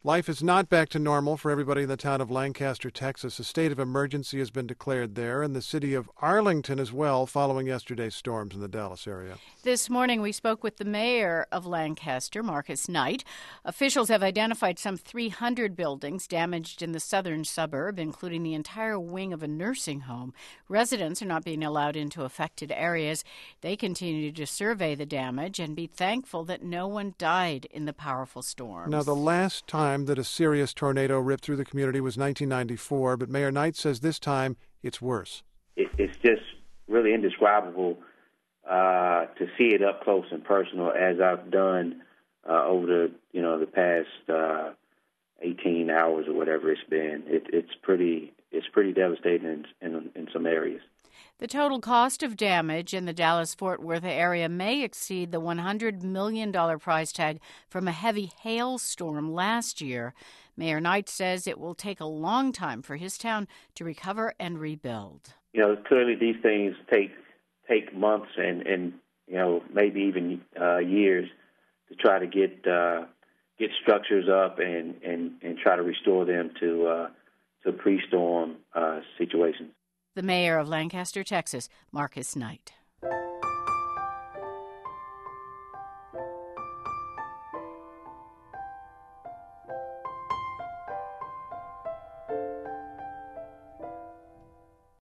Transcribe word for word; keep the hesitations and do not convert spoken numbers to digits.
Life is not back to normal for everybody in the town of Lancaster, Texas. A state of emergency has been declared there, and the city of Arlington as well, following yesterday's storms in the Dallas area. This morning we spoke with the mayor of Lancaster, Marcus Knight. Officials have identified some three hundred buildings damaged in the southern suburb, including the entire wing of a nursing home. Residents are not being allowed into affected areas. They continue to survey the damage and be thankful that no one died in the powerful storms. Now, the last time that a serious tornado ripped through the community was nineteen ninety-four, but Mayor Knight says this time it's worse. It, it's just really indescribable uh, to see it up close and personal, as I've done uh, over the you know the past uh, eighteen hours or whatever it's been. It, it's pretty it's pretty devastating in, in, in some areas. The total cost of damage in the Dallas-Fort Worth area may exceed the one hundred million dollars price tag from a heavy hailstorm last year. Mayor Knight says it will take a long time for his town to recover and rebuild. You know, clearly these things take take months and, and you know, maybe even uh, years to try to get uh, get structures up and, and, and try to restore them to, uh, to pre-storm uh, situations. The mayor of Lancaster, Texas, Marcus Knight.